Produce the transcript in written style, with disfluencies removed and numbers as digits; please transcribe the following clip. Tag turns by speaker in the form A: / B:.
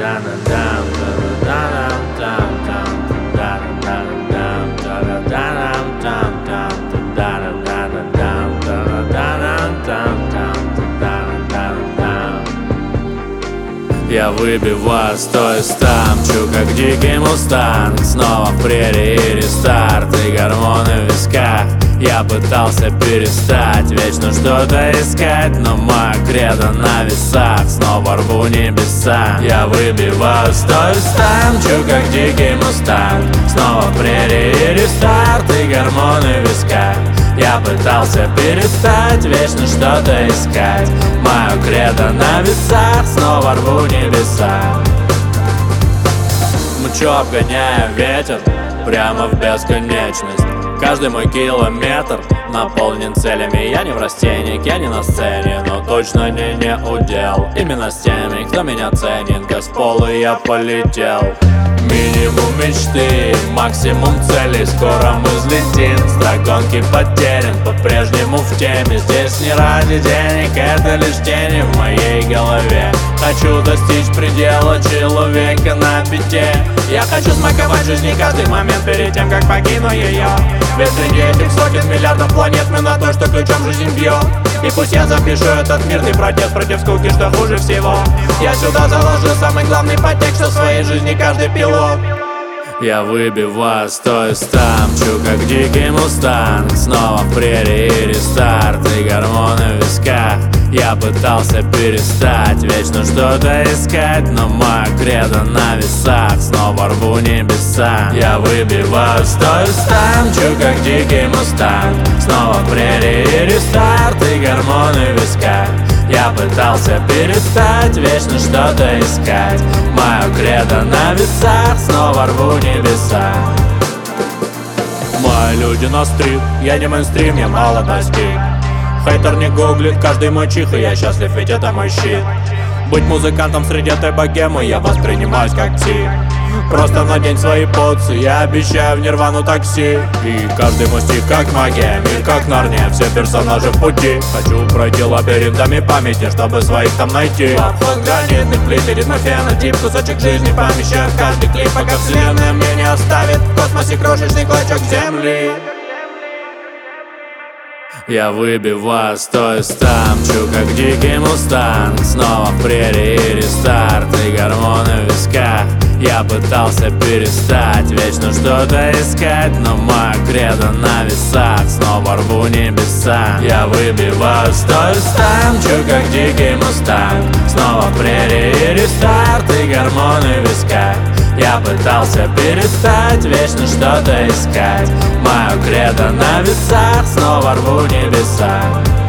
A: Я выбиваю стой, стамчу, как дикий мустанг. Снова в прерии рестарт и гормоны в висках. Я пытался перестать, вечно что-то искать, но моя кредо на весах. Снова рву небеса. Я выбиваю стой, стамчу, как дикий мустанг. Снова в прерии рестарт и гормоны в висках. Я пытался перестать, вечно что-то искать. Мою кредо на весах, снова рву небеса. Мчу, обгоняя ветер, прямо в бесконечность. Каждый мой километр наполнен целями. Я не в растениях, я не на сцене, но точно не удел. Именно с теми, кто меня ценит, с пола я полетел. Минимум мечты, максимум целей, скоро мы взлетим. Строгонки потерян, по-прежнему в теме. Здесь не ради денег, это лишь тени в моей голове. Хочу достичь предела человека на бите. Я хочу смаковать жизни каждый момент перед тем, как покину ее. Ведь среди этих сотен миллиардов планет мы на то, что ключом жизнь бьет. И пусть я запишу этот мирный протест против скуки, что хуже всего. Я сюда заложу самый главный подтекст, что в своей жизни каждый пилот. Я выбиваю стой, стамчу, как дикий мустанг. Снова в прерии рестарт и гормоны в висках. Я пытался перестать, вечно что-то искать, но моя кредо на весах. Снова рву небеса. Я выбиваю стой, стамчу, как дикий мустанг. Снова в прерии рестарт и гормоны в висках. Я пытался перестать, вечно что-то искать. Мою кредо на весах, снова рву небеса. Мои люди на стрит, я не мейнстрим, я мало достиг. Хейтер не гуглит, каждый мой чих, и я счастлив, ведь это мой щит. Быть музыкантом среди этой богемы я воспринимаюсь как тип. Просто надень свои поцы, я обещаю в нирвану такси. И каждый мой стих как магия, мир как Нарния, все персонажи в пути. Хочу пройти лабиринтами памяти, чтобы своих там найти. Обход гранитных плит и ритмофенотип, кусочек жизни помещаю в каждый клип, пока вселенная мне не оставит в космосе крошечный клочок земли. Я выбиваю стой, стамчу, как дикий мустанг. Снова в прерии рестарт и гормоны в висках. Я пытался перестать, вечно что-то искать, но моя кредо на весах. Снова рву небеса. Я выбиваю стой, стамчу, как дикий мустанг. Снова в прерии рестарт и гормоны в висках. Я пытался перестать, вечно что-то искать. Мою кредо на весах, снова рву небеса.